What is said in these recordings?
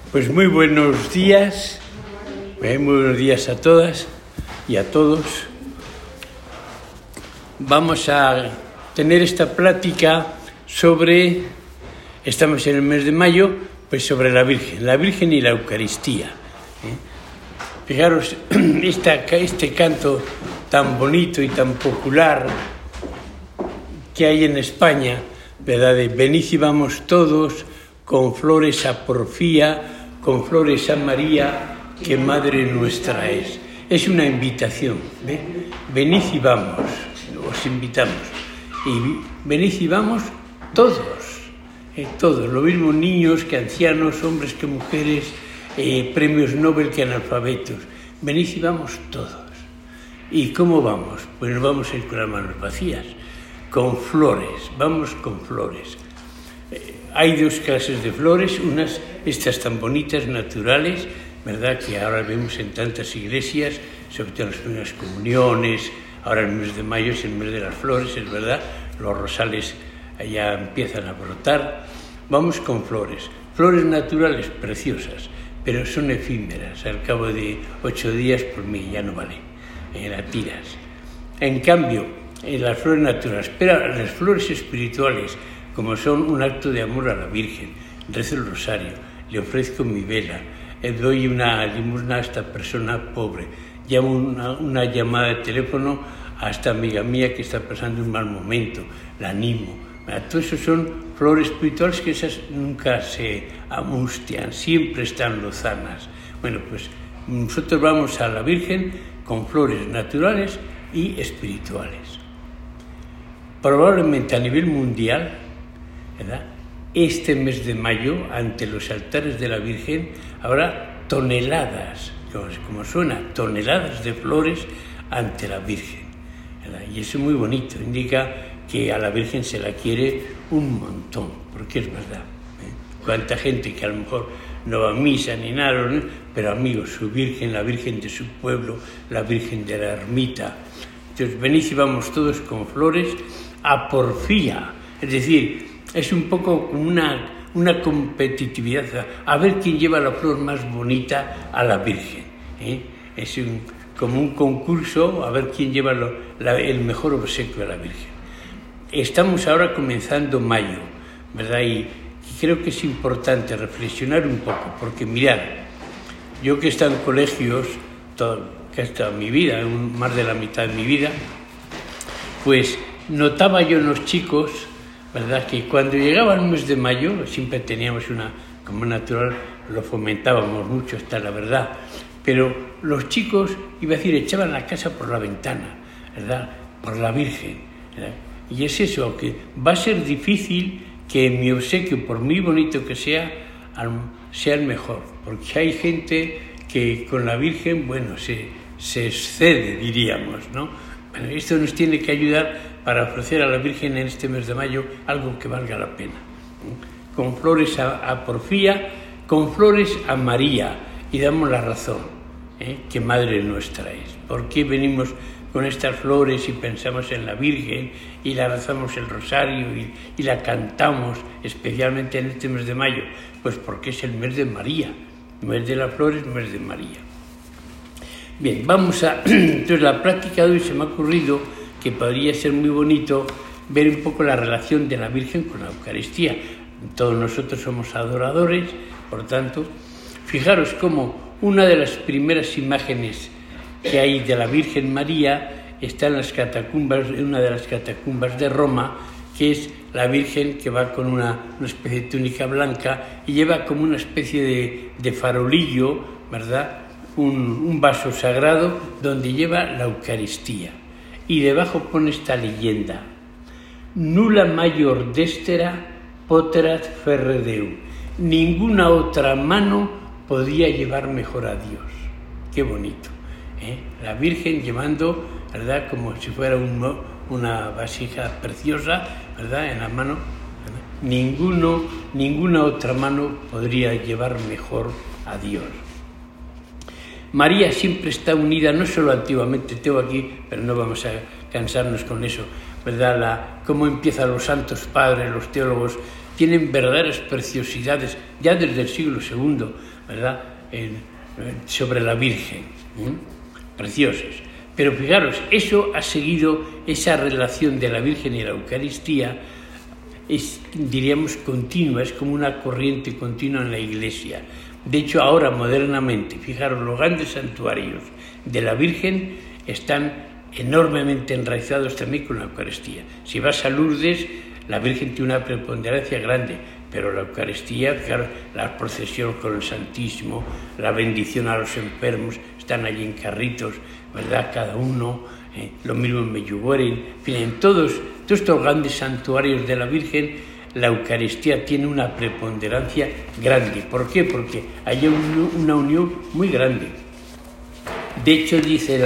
Pues muy buenos días a todas y a todos. Vamos a tener esta plática sobre, estamos en el mes de mayo, pues sobre la Virgen y la Eucaristía. Fijaros, este canto tan bonito y tan popular que hay en España, ¿verdad? De venid y vamos todos con flores a Porfía, con flores a María, que Madre nuestra es. Es una invitación, ¿ve? Venid y vamos, os invitamos. Y venid y vamos todos, todos, lo mismo niños que ancianos, hombres que mujeres, premios Nobel que analfabetos. Venid y vamos todos. ¿Y cómo vamos? Pues nos vamos a ir con las manos vacías, con flores, vamos con flores. Hay dos clases de flores, unas, estas tan bonitas, naturales, ¿verdad?, que ahora vemos en tantas iglesias, sobre todo en las primeras comuniones. Ahora el mes de mayo es el mes de las flores, es verdad, los rosales ya empiezan a brotar. Vamos con flores naturales preciosas, pero son efímeras, al cabo de 8 días por mí ya no vale, la tiras. En cambio, las flores naturales, pero las flores espirituales, como son un acto de amor a la Virgen, rezo el rosario, le ofrezco mi vela, doy una limosna a esta persona pobre, llamo una llamada de teléfono a esta amiga mía que está pasando un mal momento, la animo. Todo eso son flores espirituales, que esas nunca se amustian, siempre están lozanas. Bueno, pues nosotros vamos a la Virgen con flores naturales y espirituales. Probablemente a nivel mundial, ¿verdad?, este mes de mayo, ante los altares de la Virgen, habrá toneladas, como suena, toneladas de flores ante la Virgen, ¿verdad? Y eso es muy bonito, indica que a la Virgen se la quiere un montón, porque es verdad, cuánta gente que a lo mejor no va a misa ni nada, ¿no?, pero amigos, su Virgen, la Virgen de su pueblo, la Virgen de la ermita. Entonces venid y vamos todos con flores a Porfía, es decir, es un poco como una competitividad, a ver quién lleva la flor más bonita a la Virgen, es como un concurso, a ver quién lleva el mejor obsequio a la Virgen. Estamos ahora comenzando mayo, ¿verdad? Y creo que es importante reflexionar un poco, porque mirad, yo que he estado en colegios, que he estado en mi vida, más de la mitad de mi vida, pues notaba yo en los chicos, ¿verdad?, que cuando llegaba el mes de mayo siempre teníamos como natural, lo fomentábamos mucho, esta es la verdad, pero los chicos, iba a decir, echaban la casa por la ventana, ¿verdad?, por la Virgen, ¿verdad? Y es eso, que va a ser difícil que mi obsequio, por muy bonito que sea, sea el mejor, porque hay gente que con la Virgen, bueno, se excede, diríamos, ¿no? Bueno, esto nos tiene que ayudar para ofrecer a la Virgen en este mes de mayo algo que valga la pena. Con flores a Porfía, con flores a María, y damos la razón, que Madre nuestra es. ¿Por qué venimos con estas flores y pensamos en la Virgen y la rezamos el rosario y la cantamos, especialmente en este mes de mayo? Pues porque es el mes de María, mes de las flores, mes de María. Bien, entonces la práctica de hoy se me ha ocurrido que podría ser muy bonito ver un poco la relación de la Virgen con la Eucaristía. Todos nosotros somos adoradores, por tanto, fijaros cómo una de las primeras imágenes que hay de la Virgen María está en las catacumbas, en una de las catacumbas de Roma, que es la Virgen que va con una especie de túnica blanca y lleva como una especie de farolillo, ¿verdad?, un vaso sagrado donde lleva la Eucaristía. Y debajo pone esta leyenda: nulla maior destera poterat ferre Deum. Ninguna otra mano podía llevar mejor a Dios. Qué bonito, la Virgen llevando, ¿verdad?, como si fuera una vasija preciosa, ¿verdad?, en la mano, ¿verdad? Ninguna otra mano podría llevar mejor a Dios. María siempre está unida, no solo antiguamente, tengo aquí, pero no vamos a cansarnos con eso, ¿verdad? Cómo empiezan los santos padres, los teólogos, tienen verdaderas preciosidades, ya desde el siglo II, ¿verdad?, sobre la Virgen, preciosos. Pero fijaros, eso ha seguido, esa relación de la Virgen y la Eucaristía es, diríamos, continua, es como una corriente continua en la Iglesia. De hecho, ahora modernamente, fijaros, los grandes santuarios de la Virgen están enormemente enraizados también con la Eucaristía. Si vas a Lourdes, la Virgen tiene una preponderancia grande, pero la Eucaristía, fijaros, la procesión con el Santísimo, la bendición a los enfermos, están allí en carritos, ¿verdad?, cada uno, lo mismo en Medjugorje, en fin, en todos estos grandes santuarios de la Virgen, la Eucaristía tiene una preponderancia grande. ¿Por qué? Porque hay una unión muy grande. De hecho, dice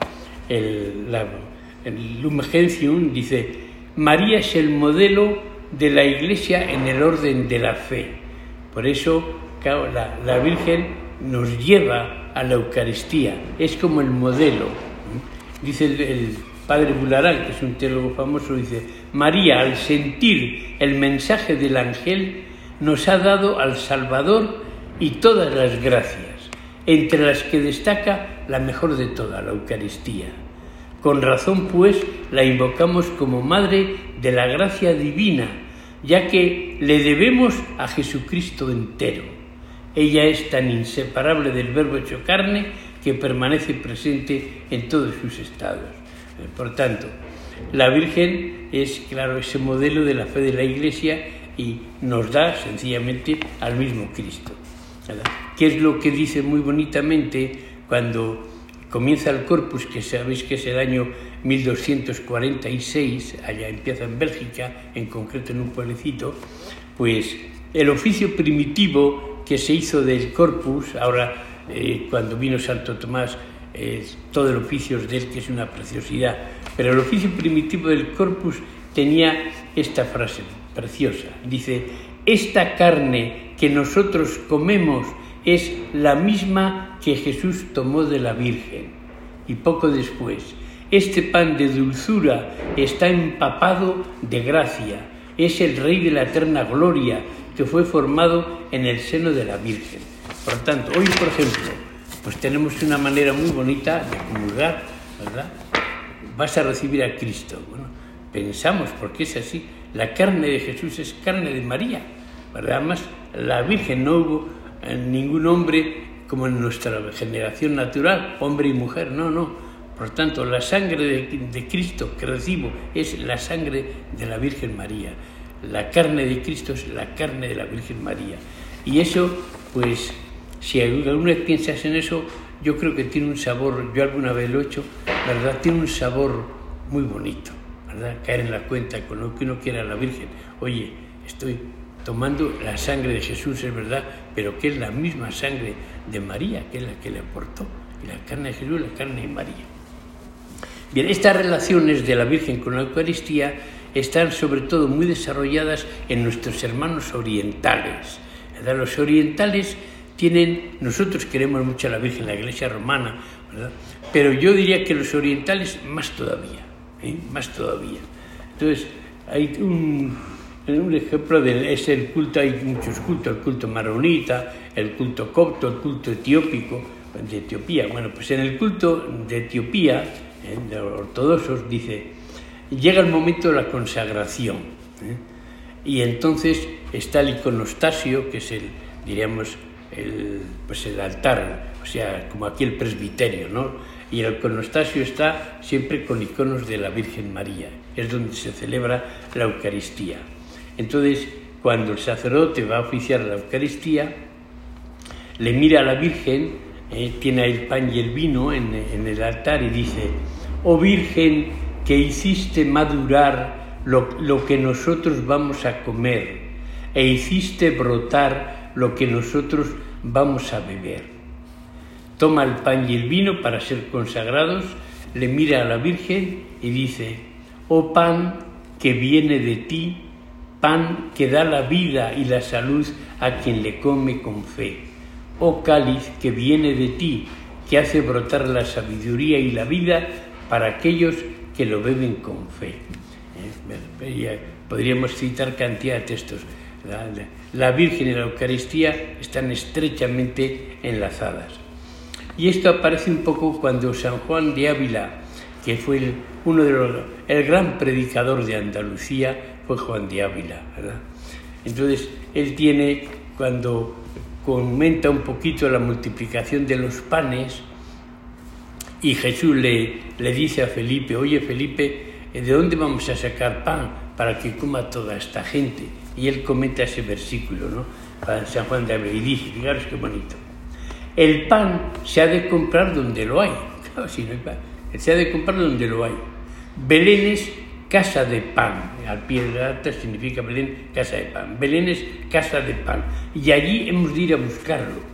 el Lumen Gentium, dice, María es el modelo de la Iglesia en el orden de la fe. Por eso, claro, la Virgen nos lleva a la Eucaristía, es como el modelo. Dice el padre Bularán, que es un teólogo famoso, dice, María, al sentir el mensaje del ángel, nos ha dado al Salvador y todas las gracias, entre las que destaca la mejor de todas, la Eucaristía. Con razón, pues, la invocamos como Madre de la gracia divina, ya que le debemos a Jesucristo entero. Ella es tan inseparable del Verbo hecho carne que permanece presente en todos sus estados. Por tanto, la Virgen es, claro, ese modelo de la fe de la Iglesia y nos da sencillamente al mismo Cristo, ¿verdad? ¿Qué es lo que dice muy bonitamente cuando comienza el Corpus, que sabéis que es el año 1246, allá empieza en Bélgica, en concreto en un pueblecito? Pues el oficio primitivo que se hizo del Corpus, ahora cuando vino Santo Tomás, todo el oficio es de él, que es una preciosidad, pero el oficio primitivo del Corpus tenía esta frase preciosa, dice, esta carne que nosotros comemos es la misma que Jesús tomó de la Virgen. Y poco después, este pan de dulzura está empapado de gracia, es el Rey de la eterna gloria que fue formado en el seno de la Virgen. Por tanto, hoy, por ejemplo, pues tenemos una manera muy bonita de comulgar, ¿verdad? Vas a recibir a Cristo. Bueno, pensamos, porque es así, la carne de Jesús es carne de María, ¿verdad? Además, la Virgen no hubo ningún hombre como en nuestra generación natural, hombre y mujer, no. Por tanto, la sangre de Cristo que recibo es la sangre de la Virgen María. La carne de Cristo es la carne de la Virgen María. Y eso, pues, si alguna vez piensas en eso, yo creo que tiene un sabor, yo alguna vez lo he hecho, ¿verdad? Tiene un sabor muy bonito, ¿verdad? Caer en la cuenta con lo que uno quiera a la Virgen. Oye, estoy tomando la sangre de Jesús, es verdad, pero que es la misma sangre de María, que es la que le aportó. Y la carne de Jesús, la carne de María. Bien, estas relaciones de la Virgen con la Eucaristía están sobre todo muy desarrolladas en nuestros hermanos orientales, ¿verdad? Los orientales nosotros queremos mucho a la Virgen, la Iglesia romana, ¿verdad? Pero yo diría que los orientales más todavía, más todavía. Entonces, hay un ejemplo es el culto, hay muchos cultos, el culto maronita, el culto copto, el culto etiópico, de Etiopía. Bueno, pues en el culto de Etiopía, de los ortodoxos, dice, llega el momento de la consagración, y entonces está el iconostasio, que es el altar, o sea, como aquí el presbiterio, ¿no? Y el iconostasio está siempre con iconos de la Virgen María, es donde se celebra la Eucaristía. Entonces, cuando el sacerdote va a oficiar la Eucaristía, le mira a la Virgen, tiene el pan y el vino en el altar y dice, oh Virgen, que hiciste madurar lo que nosotros vamos a comer e hiciste brotar lo que nosotros vamos a beber. Toma el pan y el vino para ser consagrados, le mira a la Virgen y dice, oh pan que viene de ti, pan que da la vida y la salud a quien le come con fe. Oh cáliz que viene de ti, que hace brotar la sabiduría y la vida para aquellos que lo beben con fe. Podríamos citar cantidad de textos. ¿verdad? La Virgen y la Eucaristía están estrechamente enlazadas. Y esto aparece un poco cuando San Juan de Ávila, que fue el gran predicador de Andalucía, fue Juan de Ávila, ¿verdad? Entonces, él tiene, cuando comenta un poquito la multiplicación de los panes, y Jesús le dice a Felipe: oye, Felipe, ¿de dónde vamos a sacar pan para que coma toda esta gente? Y él comenta ese versículo, ¿no? Para San Juan de Ávila, y dice, fijaros qué bonito: el pan se ha de comprar donde lo hay. Claro, si no hay pan, se ha de comprar donde lo hay. Belén es casa de pan. Al pie de la alta significa Belén, casa de pan. Belén es casa de pan. Y allí hemos de ir a buscarlo.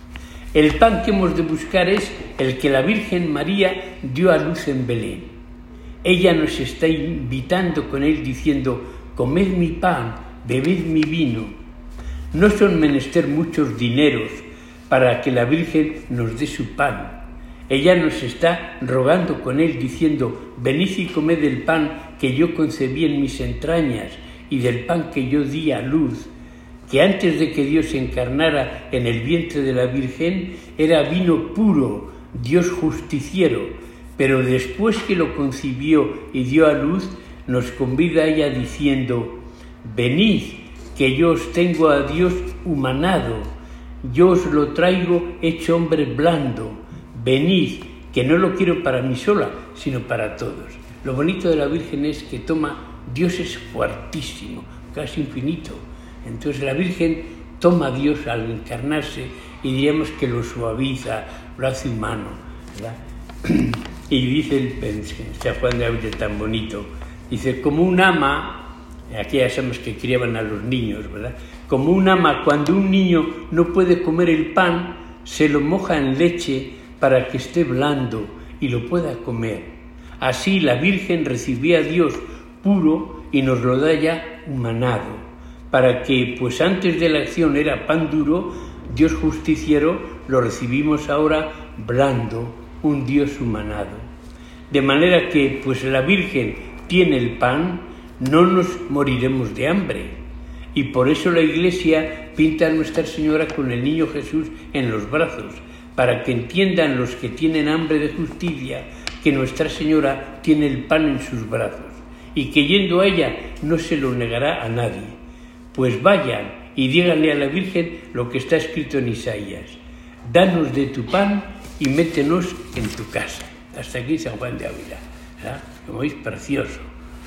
El pan que hemos de buscar es el que la Virgen María dio a luz en Belén. Ella nos está invitando con él diciendo: comed mi pan, bebed mi vino. No son menester muchos dineros para que la Virgen nos dé su pan. Ella nos está rogando con él diciendo: venid y comed el pan que yo concebí en mis entrañas y del pan que yo di a luz, que antes de que Dios se encarnara en el vientre de la Virgen era vino puro, Dios justiciero, pero después que lo concibió y dio a luz, nos convida a ella diciendo: venid, que yo os tengo a Dios humanado, yo os lo traigo hecho hombre blando, venid, que no lo quiero para mí sola, sino para todos. Lo bonito de la Virgen es que Dios es fuertísimo, casi infinito. Entonces la Virgen toma a Dios al encarnarse y diríamos que lo suaviza, lo hace humano, ¿verdad? Y dice San Juan de Ávila tan bonito, dice: como un ama, aquí ya sabemos que criaban a los niños, ¿verdad? Como un ama, cuando un niño no puede comer el pan, se lo moja en leche para que esté blando y lo pueda comer. Así la Virgen recibía a Dios puro y nos lo da ya humanado, para que, pues antes de la acción era pan duro, Dios justiciero, lo recibimos ahora blando, un Dios humanado. De manera que, pues la Virgen tiene el pan, no nos moriremos de hambre. Y por eso la Iglesia pinta a Nuestra Señora con el niño Jesús en los brazos, para que entiendan los que tienen hambre de justicia que Nuestra Señora tiene el pan en sus brazos, y que yendo a ella no se lo negará a nadie. Pues vayan y díganle a la Virgen lo que está escrito en Isaías: danos de tu pan y métenos en tu casa. Hasta aquí San Juan de Ávila, ¿verdad? Como veis, precioso.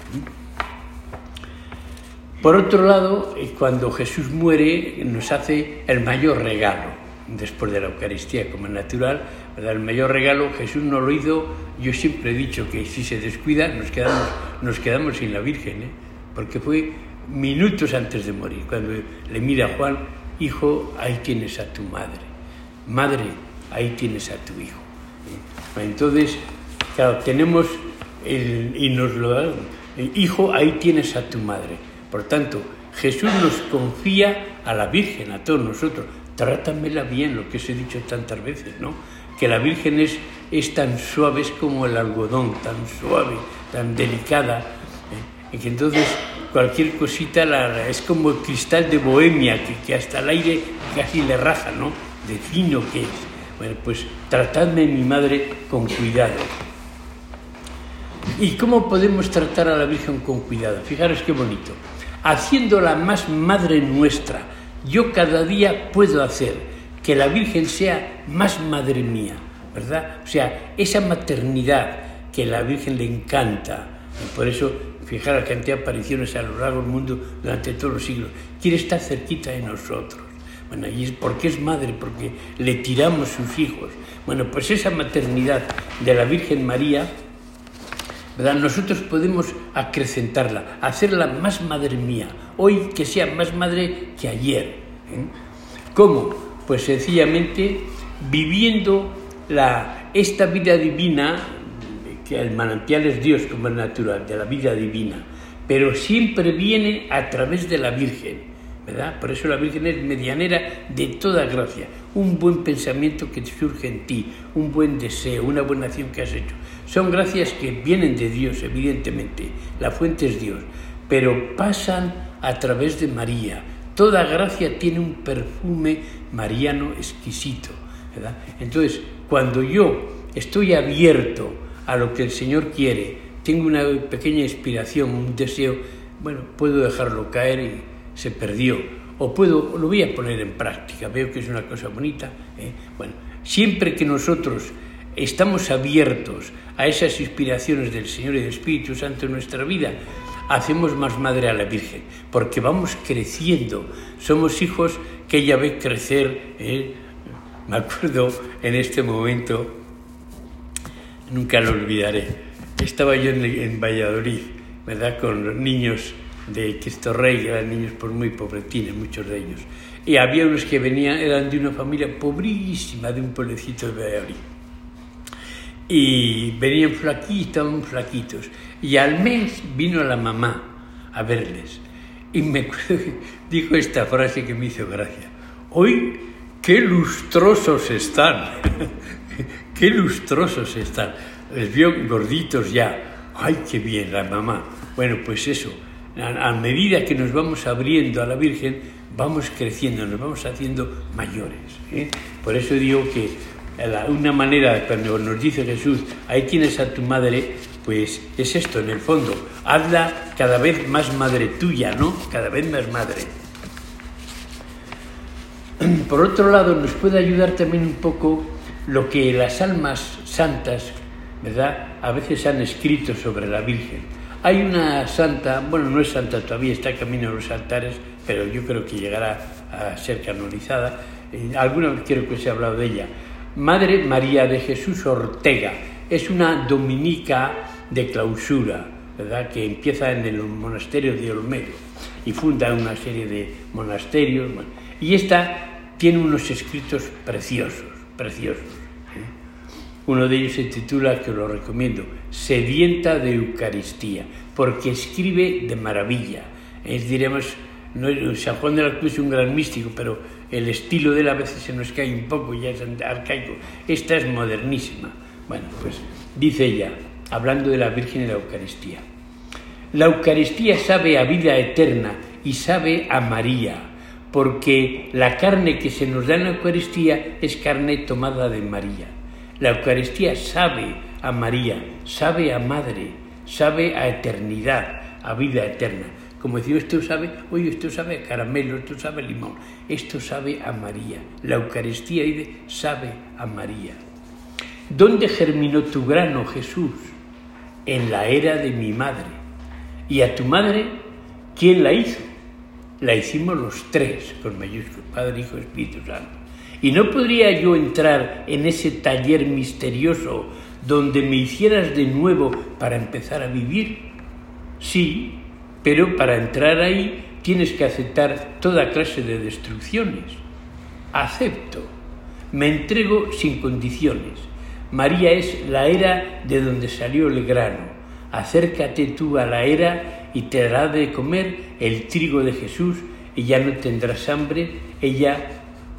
Por otro lado, cuando Jesús muere, nos hace el mayor regalo, después de la Eucaristía, como es natural, ¿verdad? El mayor regalo Jesús nos lo hizo. Yo siempre he dicho que si se descuida nos quedamos sin la Virgen, porque fue minutos antes de morir, cuando le mira a Juan: hijo, ahí tienes a tu madre, madre, ahí tienes a tu hijo. Entonces, claro, tenemos y nos lo da: hijo, ahí tienes a tu madre. Por tanto, Jesús nos confía a la Virgen, a todos nosotros: trátamela bien, lo que os he dicho tantas veces, ¿no? Que la Virgen es tan suave, es como el algodón, tan suave, tan delicada, y que entonces cualquier cosita es como el cristal de Bohemia, que hasta el aire casi le raja, ¿no? De fino que es. Bueno, pues tratadme, mi madre, con cuidado. ¿Y cómo podemos tratar a la Virgen con cuidado? Fijaros qué bonito. Haciéndola más madre nuestra. Yo cada día puedo hacer que la Virgen sea más madre mía, ¿verdad? O sea, esa maternidad que a la Virgen le encanta. Y por eso, fijaros la cantidad de apariciones a lo largo del mundo durante todos los siglos. Quiere estar cerquita de nosotros. Bueno, ¿y por qué es madre? Porque le tiramos sus hijos. Bueno, pues esa maternidad de la Virgen María, ¿verdad? Nosotros podemos acrecentarla, hacerla más madre mía. Hoy que sea más madre que ayer. ¿Cómo? Pues sencillamente viviendo esta vida divina, que el manantial es Dios, como es natural, de la vida divina, pero siempre viene a través de la Virgen, ¿verdad? Por eso la Virgen es medianera de toda gracia. Un buen pensamiento que surge en ti, un buen deseo, una buena acción que has hecho. Son gracias que vienen de Dios, evidentemente. La fuente es Dios, pero pasan a través de María, Toda gracia tiene un perfume mariano exquisito, ¿verdad? Entonces, cuando yo estoy abierto a lo que el Señor quiere, tengo una pequeña inspiración, un deseo, bueno, puedo dejarlo caer y se perdió. O lo voy a poner en práctica, veo que es una cosa bonita. Bueno, siempre que nosotros estamos abiertos a esas inspiraciones del Señor y del Espíritu Santo en nuestra vida, hacemos más madre a la Virgen, porque vamos creciendo, somos hijos que ella ve crecer. Me acuerdo en este momento, nunca lo olvidaré, estaba yo en Valladolid, ¿verdad?, con los niños de Cristo Rey, que eran niños pues muy pobretines, muchos de ellos, y había unos que venían, eran de una familia pobrísima, de un pueblecito de Valladolid, y venían flaquitos, y al mes vino la mamá a verles, y me acuerdo que dijo esta frase que me hizo gracia: hoy, qué lustrosos están, qué lustrosos están, les vio gorditos ya, ay, qué bien la mamá. Bueno, pues eso, a medida que nos vamos abriendo a la Virgen, vamos creciendo, nos vamos haciendo mayores. Por eso digo que una manera, cuando nos dice Jesús, ahí tienes a tu madre, pues es esto, en el fondo, hazla cada vez más madre tuya, ¿no? Cada vez más madre. Por otro lado, nos puede ayudar también un poco lo que las almas santas, ¿verdad?, a veces han escrito sobre la Virgen. Hay una santa, bueno, no es santa todavía, está camino a los altares, pero yo creo que llegará a ser canonizada. Alguna vez creo que se ha hablado de ella. Madre María de Jesús Ortega. Es una dominica de clausura, ¿verdad?, que empieza en el monasterio de Olmedo y funda una serie de monasterios. Bueno, y esta tiene unos escritos preciosos. Uno de ellos se titula, que lo recomiendo, Sedienta de Eucaristía, porque escribe de maravilla. Diremos, San Juan de la Cruz es un gran místico, pero el estilo de él a veces se nos cae un poco, ya es arcaico. Esta es modernísima. Bueno, pues dice ella, hablando de la Virgen y la Eucaristía: la Eucaristía sabe a vida eterna y sabe a María, porque la carne que se nos da en la Eucaristía es carne tomada de María. La Eucaristía sabe a María, sabe a Madre, sabe a eternidad, a vida eterna. Como decimos, esto sabe a caramelo, esto sabe a limón, esto sabe a María. La Eucaristía sabe a María. ¿Dónde germinó tu grano, Jesús? En la era de mi madre. ¿Y a tu madre quién la hizo? La hicimos los tres, con mayúsculas, Padre, Hijo, Espíritu Santo. ¿Y no podría yo entrar en ese taller misterioso donde me hicieras de nuevo para empezar a vivir? Sí, pero para entrar ahí tienes que aceptar toda clase de destrucciones. Acepto, me entrego sin condiciones. María es la era de donde salió el grano. Acércate tú a la era y te dará de comer el trigo de Jesús, y ya no tendrás hambre, ella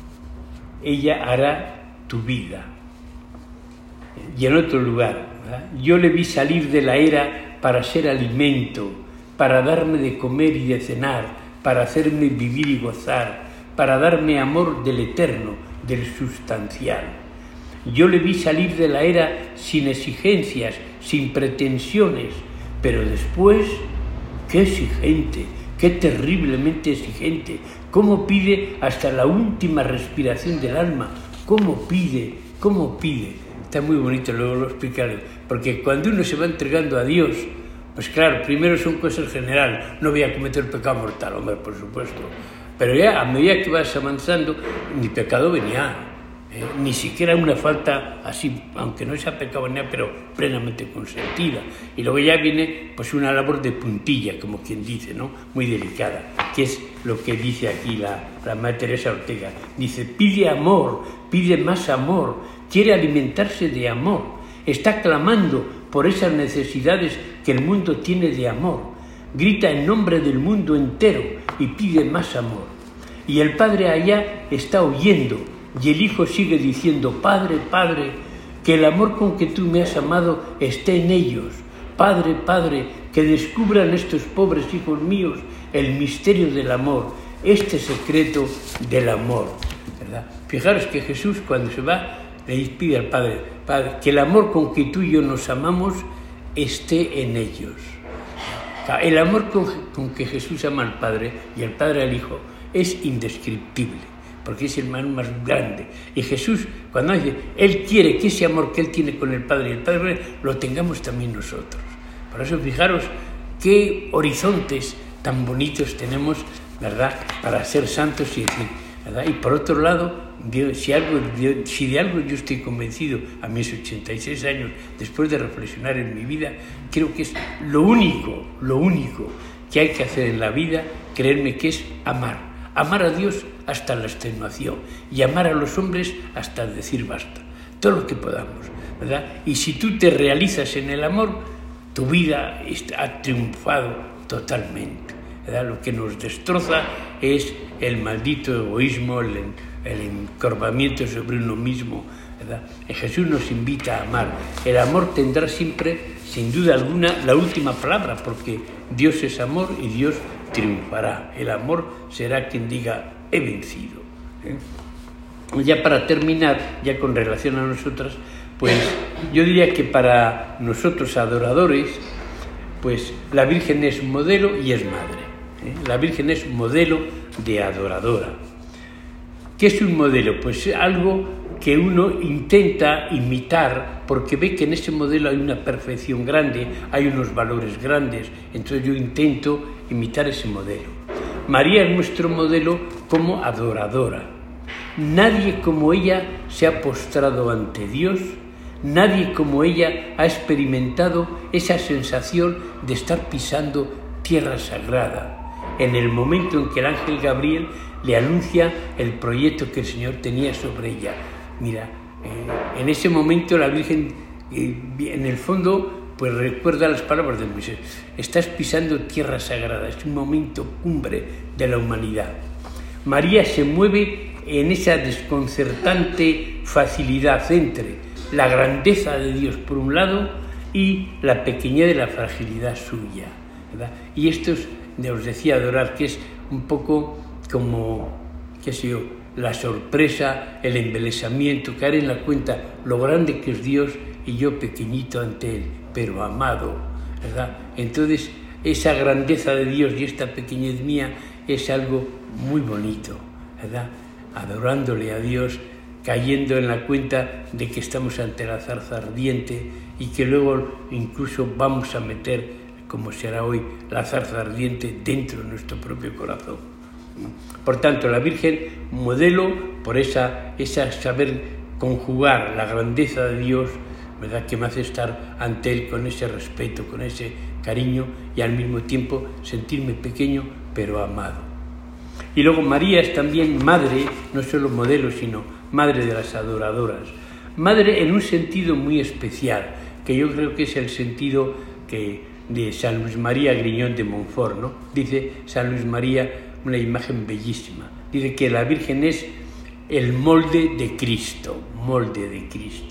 hará tu vida. Y en otro lugar, ¿verdad?, yo le vi salir de la era para ser alimento, para darme de comer y de cenar, para hacerme vivir y gozar, para darme amor del eterno, del sustancial. Yo le vi salir de la era sin exigencias, sin pretensiones, pero después, qué exigente, qué terriblemente exigente. Cómo pide hasta la última respiración del alma, cómo pide. Está muy bonito, luego lo explicaré, porque cuando uno se va entregando a Dios, pues claro, primero son cosas generales, no voy a cometer pecado mortal, hombre, por supuesto, pero ya a medida que vas avanzando, ni pecado venial, ni siquiera una falta así, aunque no sea pecado venial, pero plenamente consentida, y luego ya viene pues una labor de puntilla, como quien dice, ¿no?, muy delicada, que es lo que dice aquí la Madre Teresa Ortega. Dice, pide amor, pide más amor, quiere alimentarse de amor, está clamando por esas necesidades que el mundo tiene de amor, grita en nombre del mundo entero y pide más amor. Y el Padre allá está oyendo, y el Hijo sigue diciendo, Padre, Padre, que el amor con que tú me has amado esté en ellos. Padre, Padre, que descubran estos pobres hijos míos el misterio del amor, este secreto del amor, ¿verdad? Fijaros que Jesús, cuando se va, le pide al Padre, Padre, que el amor con que tú y yo nos amamos esté en ellos. El amor con que Jesús ama al Padre y el Padre al Hijo es indescriptible, porque es el amor más grande. Y Jesús, cuando dice, Él quiere que ese amor que Él tiene con el Padre y el Padre lo tengamos también nosotros. Por eso, fijaros qué horizontes tan bonitos tenemos, ¿verdad?, para ser santos y decir, ¿verdad? Y por otro lado, si de algo yo estoy convencido a mis 86 años, después de reflexionar en mi vida, creo que es lo único que hay que hacer en la vida, creerme que es amar a Dios hasta la extenuación y amar a los hombres hasta decir basta, todo lo que podamos, ¿verdad? Y si tú te realizas en el amor, tu vida ha triunfado totalmente, ¿verdad? Lo que nos destroza es el maldito egoísmo, el encorvamiento sobre uno mismo, ¿verdad? Jesús nos invita a amar. El amor tendrá siempre, sin duda alguna, la última palabra, porque Dios es amor y Dios triunfará. El amor será quien diga, he vencido. Ya para terminar, ya con relación a nosotras, pues yo diría que para nosotros adoradores, pues la Virgen es modelo y es madre. La Virgen es modelo de adoradora. ¿Qué es un modelo? Pues algo que uno intenta imitar porque ve que en ese modelo hay una perfección grande, hay unos valores grandes, entonces yo intento imitar ese modelo. María es nuestro modelo como adoradora. Nadie como ella se ha postrado ante Dios, nadie como ella ha experimentado esa sensación de estar pisando tierra sagrada, en el momento en que el ángel Gabriel le anuncia el proyecto que el Señor tenía sobre ella. Mira, en ese momento la Virgen, en el fondo, pues recuerda las palabras de Moisés. Estás pisando tierra sagrada, es un momento cumbre de la humanidad. María se mueve en esa desconcertante facilidad entre la grandeza de Dios por un lado y la pequeñez de la fragilidad suya, ¿verdad? Y esto es, os decía, adorar, que es un poco como, qué sé yo, la sorpresa, el embelesamiento, caer en la cuenta lo grande que es Dios y yo pequeñito ante Él, pero amado, ¿verdad? Entonces, esa grandeza de Dios y esta pequeñez mía es algo muy bonito, ¿verdad? Adorándole a Dios, cayendo en la cuenta de que estamos ante la zarza ardiente y que luego incluso vamos a meter, como será hoy, la zarza ardiente dentro de nuestro propio corazón. Por tanto, la Virgen, modelo por esa saber conjugar la grandeza de Dios, ¿verdad?, que me hace estar ante Él con ese respeto, con ese cariño y al mismo tiempo sentirme pequeño pero amado. Y luego María es también madre, no solo modelo, sino madre de las adoradoras. Madre en un sentido muy especial, que yo creo que es el sentido de San Luis María Griñón de Montfort, ¿no? Dice San Luis María una imagen bellísima. Dice que la Virgen es el molde de Cristo, molde de Cristo.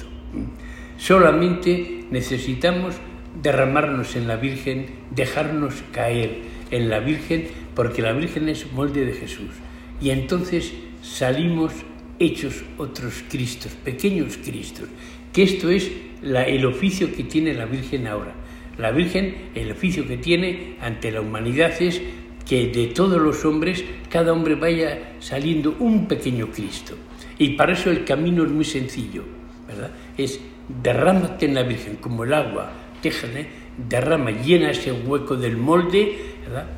Solamente necesitamos derramarnos en la Virgen, dejarnos caer en la Virgen, porque la Virgen es molde de Jesús. Y entonces salimos hechos otros Cristos, pequeños Cristos, que esto es el oficio que tiene la Virgen ahora. La Virgen, el oficio que tiene ante la humanidad es que de todos los hombres, cada hombre vaya saliendo un pequeño Cristo. Y para eso el camino es muy sencillo, ¿verdad? Es derrámate en la Virgen, como el agua, déjale, derrama, llena ese hueco del molde, ¿verdad?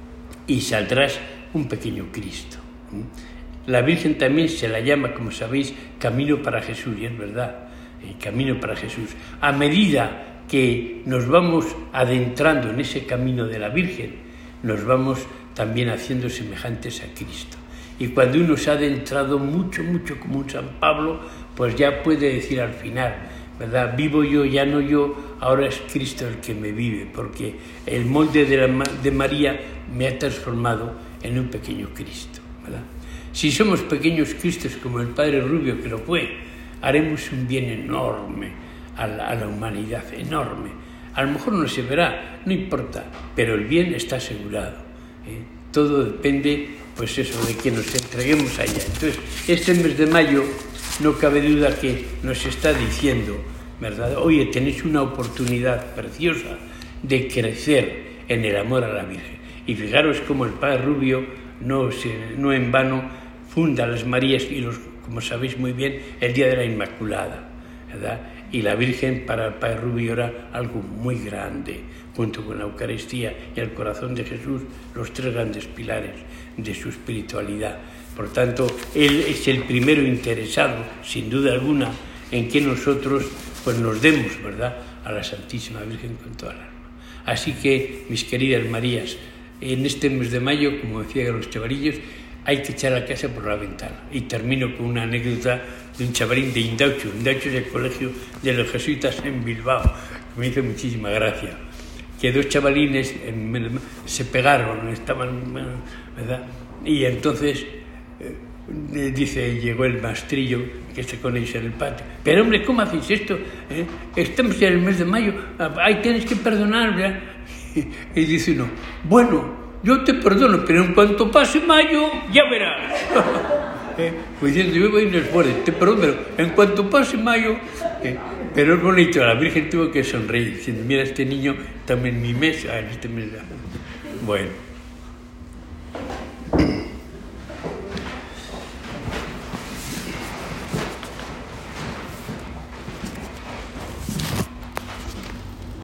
Y saldrás un pequeño Cristo. La Virgen también se la llama, como sabéis, camino para Jesús, y es verdad, camino para Jesús. A medida que nos vamos adentrando en ese camino de la Virgen, nos vamos también haciendo semejantes a Cristo. Y cuando uno se ha adentrado mucho, mucho como un San Pablo, pues ya puede decir al final, ¿verdad? Vivo yo, ya no yo, ahora es Cristo el que me vive, porque el molde de María me ha transformado en un pequeño Cristo, ¿verdad? Si somos pequeños Cristos como el Padre Rubio, que lo fue, haremos un bien enorme a la humanidad, enorme. A lo mejor no se verá, no importa, pero el bien está asegurado. Todo depende pues eso, de que nos entreguemos a ella. Entonces, este mes de mayo no cabe duda que nos está diciendo, ¿verdad? Oye, tenéis una oportunidad preciosa de crecer en el amor a la Virgen. Y fijaros cómo el Padre Rubio no en vano funda las Marías y como sabéis muy bien, el Día de la Inmaculada, ¿verdad? Y la Virgen para el Padre Rubio era algo muy grande, junto con la Eucaristía y el corazón de Jesús, los tres grandes pilares de su espiritualidad. Por tanto, él es el primero interesado, sin duda alguna, en que nosotros pues nos demos, ¿verdad?, a la Santísima Virgen con toda el alma. Así que, mis queridas Marías, en este mes de mayo, como decían los chavarillos, hay que echar la casa por la ventana. Y termino con una anécdota de un chavalín de Indaucho. Indaucho es el colegio de los jesuitas en Bilbao, que me hizo muchísima gracia. Que dos chavalines se pegaron, estaban, ¿verdad? Y entonces, llegó el maestrillo que está con ellos en el patio. Pero hombre, ¿cómo hacéis esto? Estamos en el mes de mayo, ahí tienes que perdonar, ¿verdad? Y dice uno, bueno, yo te perdono, pero en cuanto pase mayo, ya verás. Pues diciendo, yo voy a ir esfuerzo, te perdono, pero en cuanto pase mayo... pero es bonito, la Virgen tuvo que sonreír, diciendo, mira, este niño también mi mes, en este mes... Bueno.